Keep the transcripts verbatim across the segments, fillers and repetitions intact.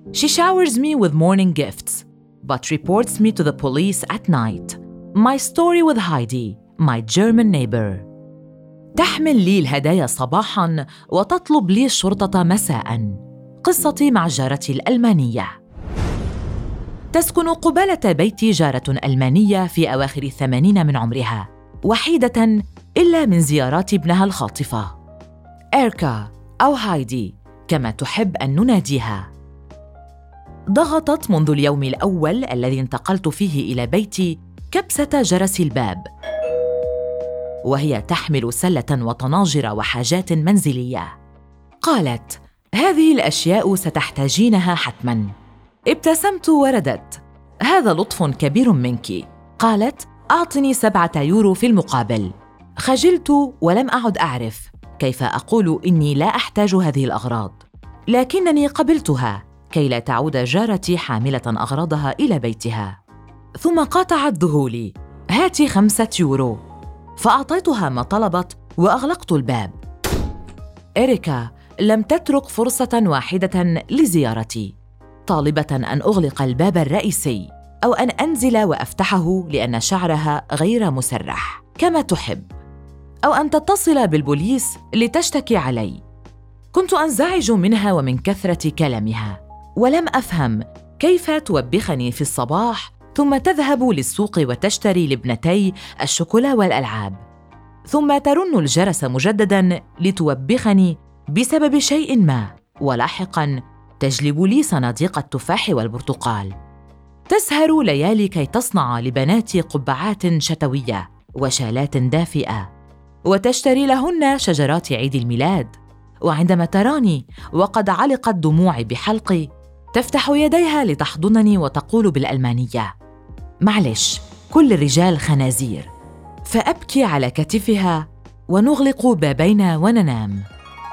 She showers me with morning gifts, but reports me to the police at night. My story with Heidi, my German neighbor. تحمل لي الهدايا صباحاً وتطلب لي الشرطة مساءً. قصتي مع جارتي الألمانية. تسكن قبالة بيتي جارة ألمانية في أواخر الثمانين من عمرها، وحيدة إلا من زيارات ابنها الخاطفة إريكا أو هايدي كما تحب أن نناديها. ضغطت منذ اليوم الأول الذي انتقلت فيه إلى بيتي كبسة جرس الباب، وهي تحمل سلة وطناجر وحاجات منزلية. قالت: هذه الأشياء ستحتاجينها حتماً. ابتسمت ورددت: هذا لطف كبير منك. قالت: أعطني سبعة يورو في المقابل. خجلت ولم أعد أعرف كيف أقول إني لا أحتاج هذه الأغراض، لكنني قبلتها كي لا تعود جارتي حاملة أغراضها إلى بيتها. ثم قاطعت ذهولي: هاتي خمسة يورو. فأعطيتها ما طلبت وأغلقت الباب. إريكا لم تترك فرصة واحدة لزيارتي، طالبة أن أغلق الباب الرئيسي أو أن أنزل وأفتحه لأن شعرها غير مسرح كما تحب، أو أن تتصل بالبوليس لتشتكي علي. كنت أنزعج منها ومن كثرة كلامها، ولم أفهم كيف توبخني في الصباح ثم تذهب للسوق وتشتري لابنتي الشوكولا والألعاب، ثم ترن الجرس مجدداً لتوبخني بسبب شيء ما، ولاحقاً تجلب لي صناديق التفاح والبرتقال. تسهر ليالي كي تصنع لبناتي قبعات شتوية وشالات دافئة، وتشتري لهن شجرات عيد الميلاد. وعندما تراني وقد علقت دموعي بحلقي، تفتح يديها لتحضنني وتقول بالألمانية: معلش، كل الرجال خنازير. فأبكي على كتفها ونغلق بابينا وننام.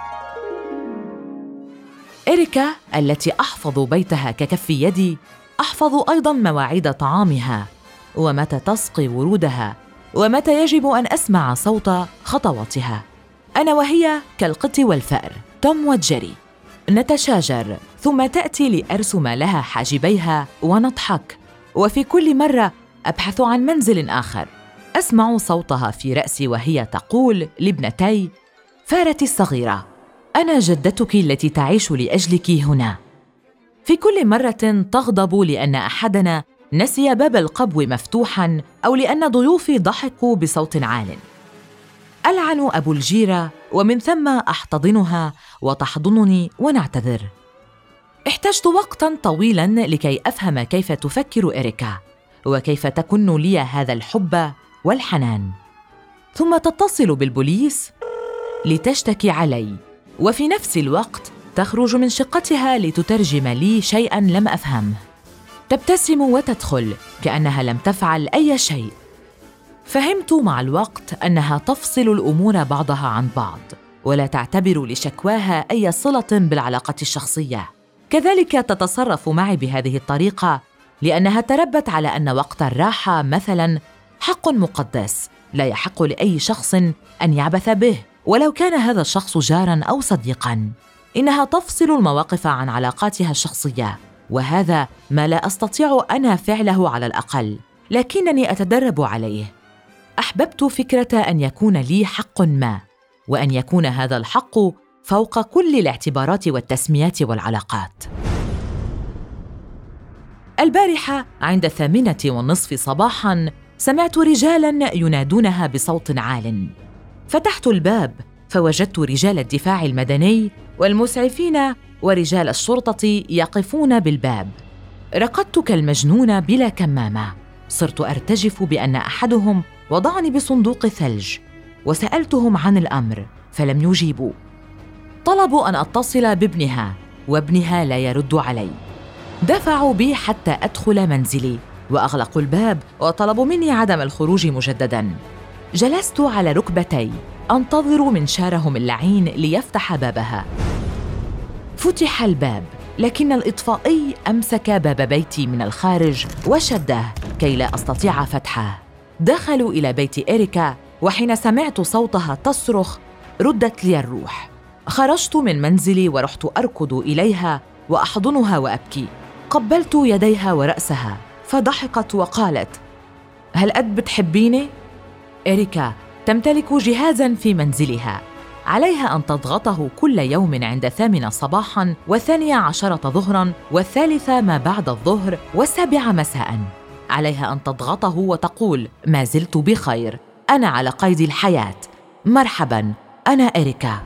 إريكا التي أحفظ بيتها ككف يدي، أحفظ أيضاً مواعيد طعامها ومتى تسقي ورودها ومتى يجب أن أسمع صوت خطواتها. أنا وهي كالقط والفأر، توم وجيري، نتشاجر، ثم تأتي لأرسم لها حاجبيها ونضحك. وفي كل مرة أبحث عن منزل آخر. أسمع صوتها في رأسي وهي تقول لابنتي: فارتي الصغيرة، أنا جدتك التي تعيش لأجلك هنا. في كل مرة تغضب لأن أحدنا نسي باب القبو مفتوحاً أو لأن ضيوفي ضحكوا بصوت عال. ألعن أبو الجيرة، ومن ثم أحتضنها وتحضنني ونعتذر. احتجت وقتاً طويلاً لكي أفهم كيف تفكر إريكا وكيف تكن لي هذا الحب والحنان. ثم تتصل بالبوليس لتشتكي علي، وفي نفس الوقت تخرج من شقتها لتترجم لي شيئاً لم أفهمه. تبتسم وتدخل كأنها لم تفعل أي شيء. فهمت مع الوقت أنها تفصل الأمور بعضها عن بعض، ولا تعتبر لشكواها أي صلة بالعلاقة الشخصية. كذلك تتصرف معي بهذه الطريقة لأنها تربت على أن وقت الراحة مثلاً حق مقدس لا يحق لأي شخص أن يعبث به، ولو كان هذا الشخص جاراً أو صديقاً. إنها تفصل المواقف عن علاقاتها الشخصية، وهذا ما لا أستطيع أنا فعله على الأقل، لكنني أتدرب عليه. أحببت فكرة أن يكون لي حق ما، وأن يكون هذا الحق فوق كل الاعتبارات والتسميات والعلاقات. البارحة عند الثامنة والنصف صباحاً سمعت رجالاً ينادونها بصوت عال. فتحت الباب فوجدت رجال الدفاع المدني والمسعفين ورجال الشرطة يقفون بالباب. ركضت كالمجنونة بلا كمامة. صرت أرتجف بأن أحدهم وضعني بصندوق ثلج، وسألتهم عن الأمر فلم يجيبوا. طلبوا أن أتصل بابنها، وابنها لا يرد علي. دفعوا بي حتى أدخل منزلي وأغلقوا الباب وطلبوا مني عدم الخروج مجدداً. جلست على ركبتي أنتظر منشارهم اللعين ليفتح بابها. فتح الباب، لكن الإطفائي أمسك باب بيتي من الخارج وشده كي لا أستطيع فتحه. دخلوا إلى بيت إريكا، وحين سمعت صوتها تصرخ ردت لي الروح. خرجت من منزلي ورحت أركض إليها وأحضنها وأبكي. قبلت يديها ورأسها فضحكت وقالت: هل قد بتحبيني؟ إريكا تمتلك جهازاً في منزلها، عليها أن تضغطه كل يوم عند الثامنة صباحاً والثانية عشرة ظهراً والثالثة ما بعد الظهر والسابعة مساءً. عليها أن تضغطه وتقول: ما زلت بخير، أنا على قيد الحياة، مرحباً، أنا إريكا.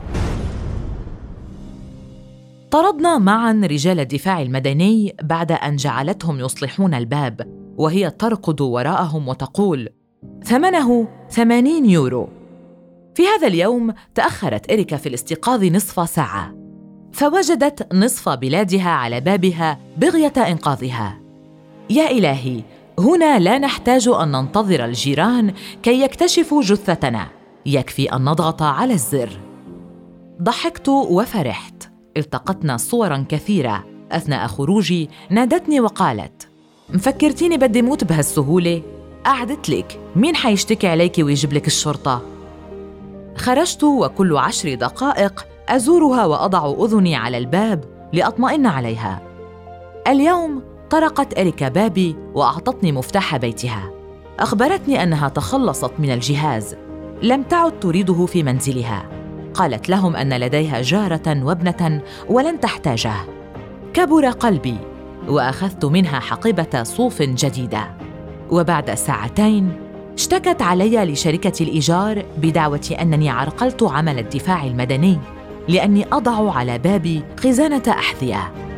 طردنا معاً رجال الدفاع المدني بعد أن جعلتهم يصلحون الباب، وهي تركض وراءهم وتقول: ثمنه ثمانين يورو. في هذا اليوم تأخرت إريكا في الاستيقاظ نصف ساعة، فوجدت نصف بلادها على بابها بغية إنقاذها. يا إلهي، هنا لا نحتاج أن ننتظر الجيران كي يكتشفوا جثتنا، يكفي أن نضغط على الزر. ضحكت وفرحت. التقطنا صوراً كثيرة. أثناء خروجي نادتني وقالت: مفكرتيني بدي موت بهالسهولة؟ أعدت لك، مين حيشتكي عليك ويجيب لك الشرطة؟ خرجت وكل عشر دقائق أزورها وأضع أذني على الباب لأطمئن عليها. اليوم طرقت إريكا بابي وأعطتني مفتاح بيتها. أخبرتني أنها تخلصت من الجهاز، لم تعد تريده في منزلها. قالت لهم أن لديها جارة وابنة ولن تحتاجه. كبر قلبي وأخذت منها حقيبة صوف جديدة. وبعد ساعتين اشتكت علي لشركة الإيجار بدعوى أنني عرقلت عمل الدفاع المدني لأني أضع على بابي خزانة أحذية.